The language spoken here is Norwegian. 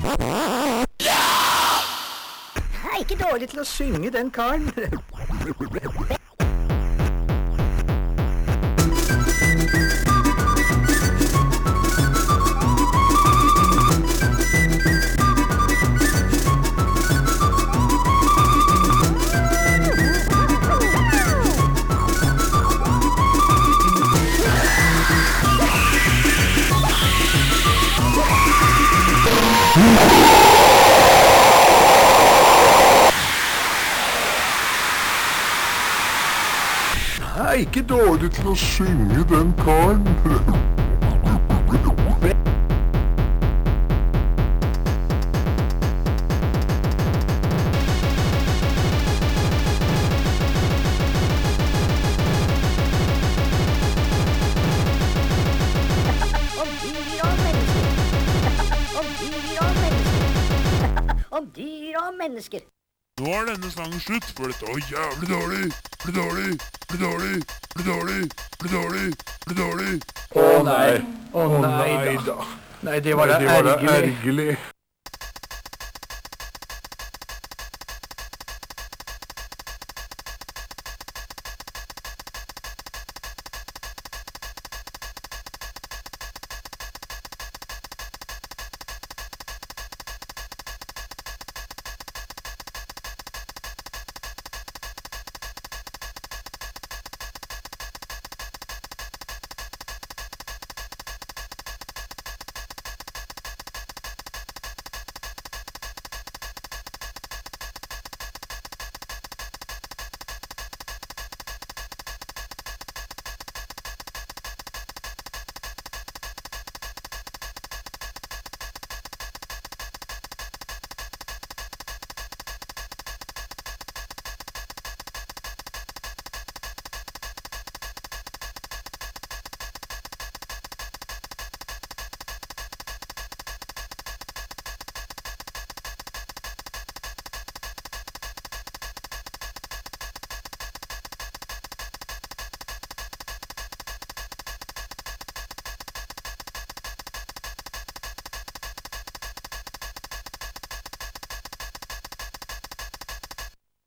Jeg er ikke dårlig til å synge, den karen. Jeg er ikke dårlig til å synge, den karen. Om dyr og mennesker. Nå er denne sangen slutt, for dette var jævlig dårlig. Blir dårlig, blir dårlig, blir dårlig, blir dårlig, blir dårlig. Å nei da. Nei, det var da ergerlig.